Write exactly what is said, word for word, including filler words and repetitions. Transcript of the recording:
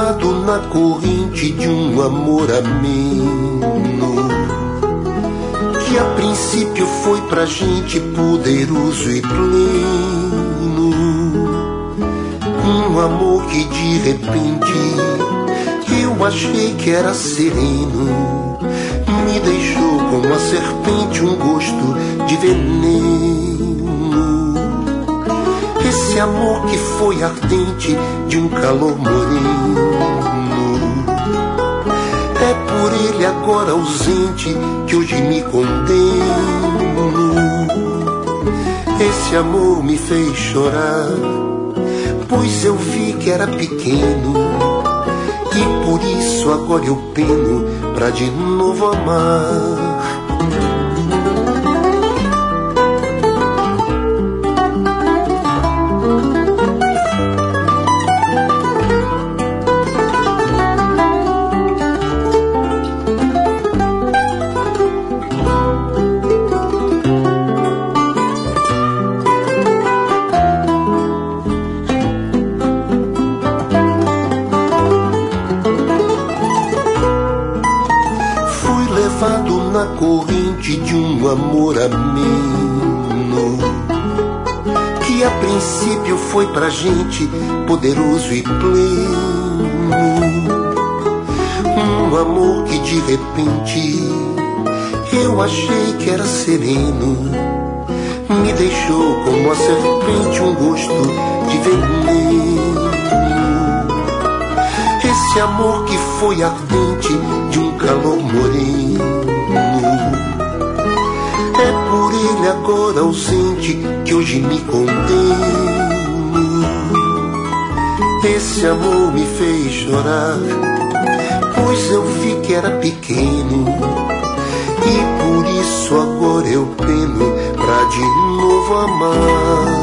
levado na corrente de um amor ameno, que a princípio foi pra gente poderoso e pleno. Um amor que de repente eu achei que era sereno, me deixou como a serpente um gosto de veneno. Esse amor que foi ardente de um calor moreno, é por ele agora ausente que hoje me condeno. Esse amor me fez chorar, pois eu vi que era pequeno, e por isso agora eu peno pra de novo amar. Na corrente de um amor ameno, que a princípio foi pra gente poderoso e pleno. Um amor que de repente eu achei que era sereno, me deixou como a serpente um gosto de veneno. Esse amor que foi ardente de um calor moreno, é por ele agora ausente que hoje me condeno. Esse amor me fez chorar, pois eu vi que era pequeno, e por isso agora eu peno pra de novo amar.